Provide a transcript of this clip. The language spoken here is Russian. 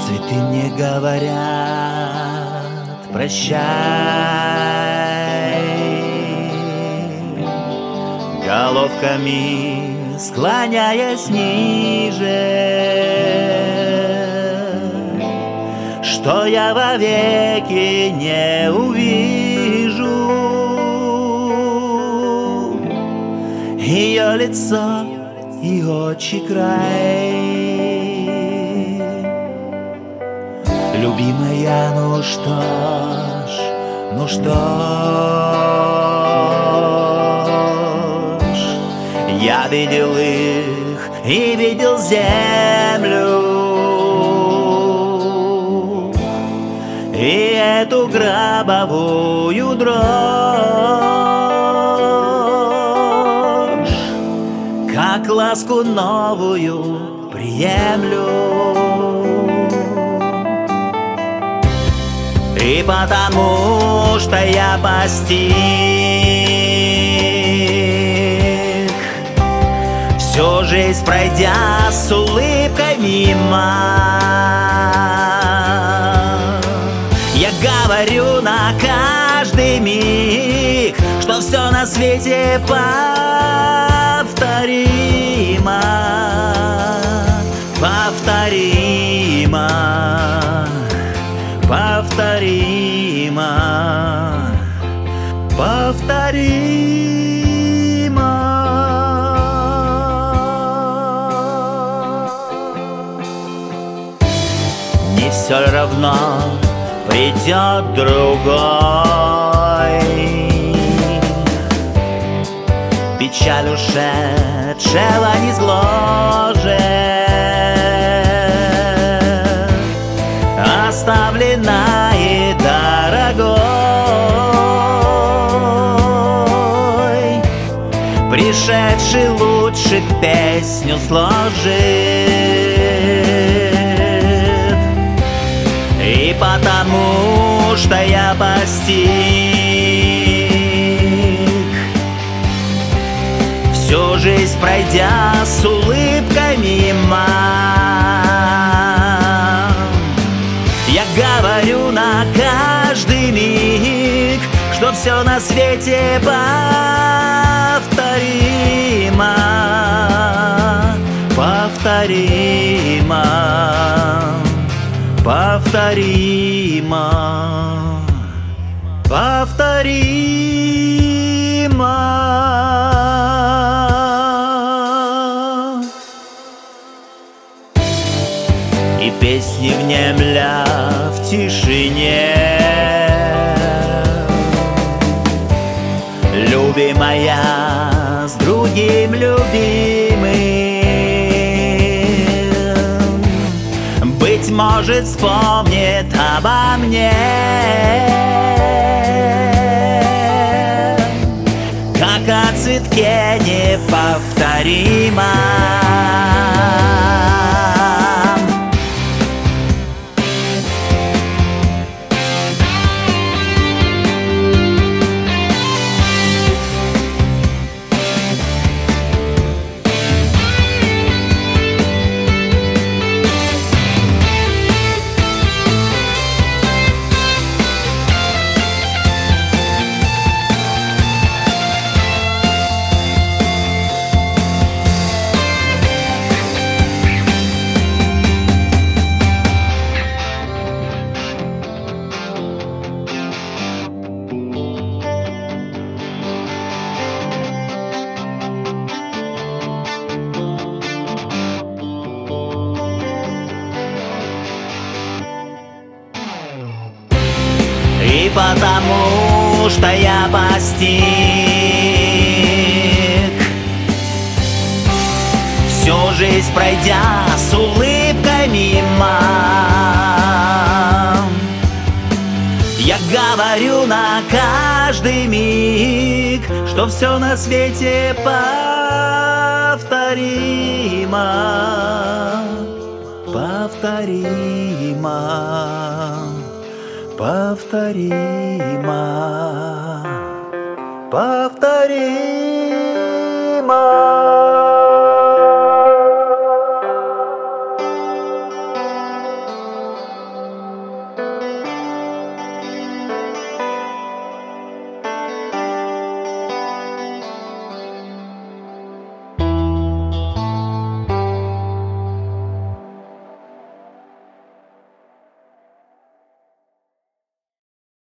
Цветы мне говорят прощай, головками склоняясь ниже, что я вовеки не увижу ее лицо и очи край. Любимая, ну что ж, я видел их и видел землю, и эту гробовую дрожь, как ласку новую приемлю. И потому что я постиг, всю жизнь пройдя с улыбкой мимо, я говорю на каждый миг, что все на свете повторимо, повторимо, повторимо, повторимо. Не все равно придет другой, печаль ушедшего не сгложит, оставленной дорогой, пришедший лучше песню сложит. И потому что я постиг, всю жизнь пройдя с улыбкой мимо, я говорю на каждый миг, что все на свете повторимо, повторимо, повторимо, повторимо. И песни внемля в тишине, любимая с другим любимым, быть может, вспомнит обо мне, как о цветке неповторимом. И потому что я постиг, всю жизнь пройдя с улыбкой мимо, я говорю на каждый миг, что все на свете повторимо, повторимо, повторимо, повторимо.